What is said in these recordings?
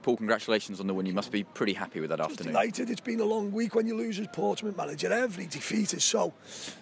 Paul, congratulations on the win. You must be pretty happy with that afternoon. Delighted. It's been a long week when you lose as Portsmouth manager. Every defeat is so,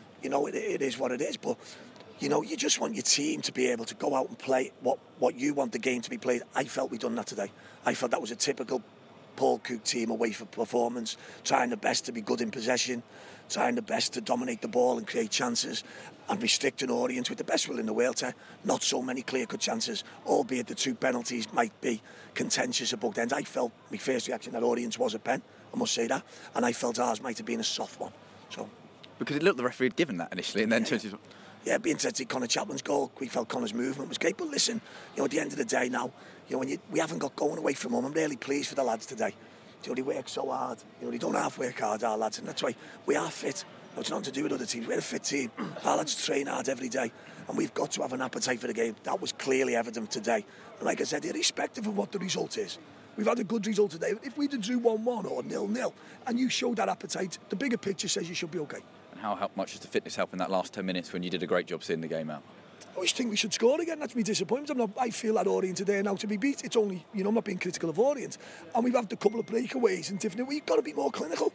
it is what it is. But, you just want your team to be able to go out and play what you want the game to be played. I felt we'd done that today. I felt that was a typical Paul Cook team away for performance, trying the best to be good in possession, trying the best to dominate the ball and create chances, and restrict an audience with the best will in the world to not so many clear-cut chances, albeit the 2 penalties might be contentious at both ends. I felt my first reaction, that audience was a pen, I must say that, and I felt ours might have been a soft one. So, because it looked the referee had given that initially, and then it'd be interesting. Connor Chaplin's goal, we felt Connor's movement was great, but listen, at the end of the day now, when we haven't got going away from home, I'm really pleased for the lads today. They work so hard. They don't half work hard, our lads, and that's why we are fit. It's nothing to do with other teams. We're a fit team. Our lads train hard every day, and we've got to have an appetite for the game. That was clearly evident today. And like I said, irrespective of what the result is, we've had a good result today. If we'd have drew 1-1 or 0-0, and you showed that appetite, the bigger picture says you should be okay. And how much does the fitness help in that last 10 minutes when you did a great job seeing the game out? I always think we should score again. That's me disappointment. I feel that Orient today now to be beat. It's only, I'm not being critical of Orient. And we've had a couple of breakaways and different. We've got to be more clinical.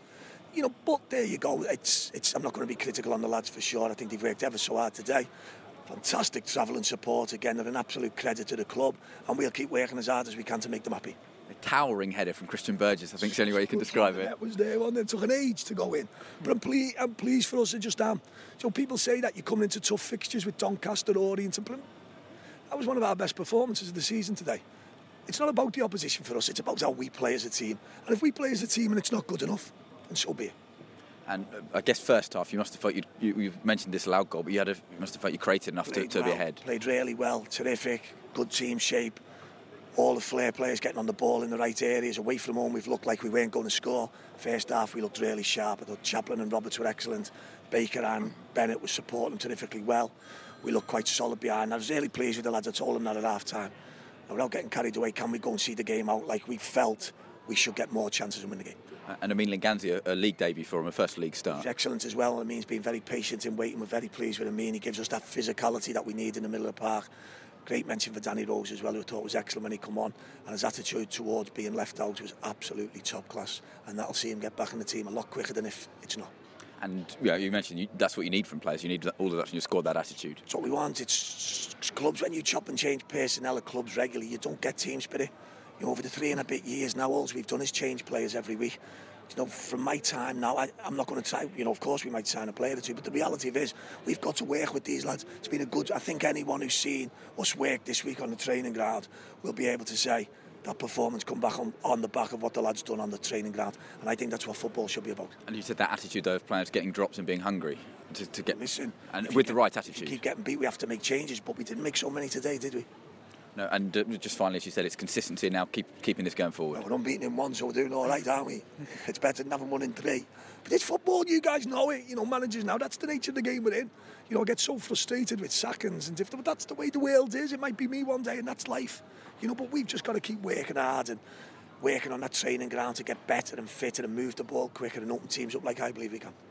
But there you go. I'm not going to be critical on the lads for sure. I think they've worked ever so hard today. Fantastic travel and support again. They're an absolute credit to the club, and we'll keep working as hard as we can to make them happy. A towering header from Christian Burgess, I think is the only way you can describe it. That was there, wasn't it? It took an age to go in. But I'm pleased for us to just So people say that you're coming into tough fixtures with Doncaster, Orient, and that was one of our best performances of the season today. It's not about the opposition for us, it's about how we play as a team. And if we play as a team and it's not good enough, then so be it. And I guess first half, you must have felt you've mentioned this loud goal, but you must have felt you created enough to be ahead. Played really well, terrific, good team shape. All the flair players getting on the ball in the right areas. Away from home, we've looked like we weren't going to score. First half, we looked really sharp. I thought Chaplin and Roberts were excellent. Baker and Bennett were supporting them terrifically well. We looked quite solid behind. I was really pleased with the lads. I told them that at half-time. Now, without getting carried away, can we go and see the game out like we felt we should get more chances and win the game? And Amin Linganzi, a league debut for him, a first league start. He's excellent as well. Amin's been very patient in waiting. We're very pleased with Amin. He gives us that physicality that we need in the middle of the park. Great mention for Danny Rose as well, who I thought was excellent when he come on, and his attitude towards being left out was absolutely top class, and that'll see him get back in the team a lot quicker than if it's not. And you mentioned that's what you need from players. You need all of that from your squad, that attitude. It's what we want. It's clubs, when you chop and change personnel at clubs regularly, you don't get team spirit. Over the 3 and a bit years now, all we've done is change players every week. From my time now, I'm not going to try, of course we might sign a player or two, but the reality of it is we've got to work with these lads. It's been I think anyone who's seen us work this week on the training ground will be able to say that performance come back on the back of what the lads done on the training ground, and I think that's what football should be about. And you said that attitude though of players getting drops and being hungry to get... Listen, and with the right attitude. If you keep getting beat, we have to make changes, but we didn't make so many today, did we? No, and just finally, as you said, it's consistency now, keeping this going forward. Well, we're unbeaten in 1, so we're doing all right, aren't we? It's better than having 1 in 3. But it's football, you guys know it. Managers now, that's the nature of the game we're in. I get so frustrated with sackings and different, but that's the way the world is. It might be me one day, and that's life. But we've just got to keep working hard and working on that training ground to get better and fitter and move the ball quicker and open teams up like I believe we can.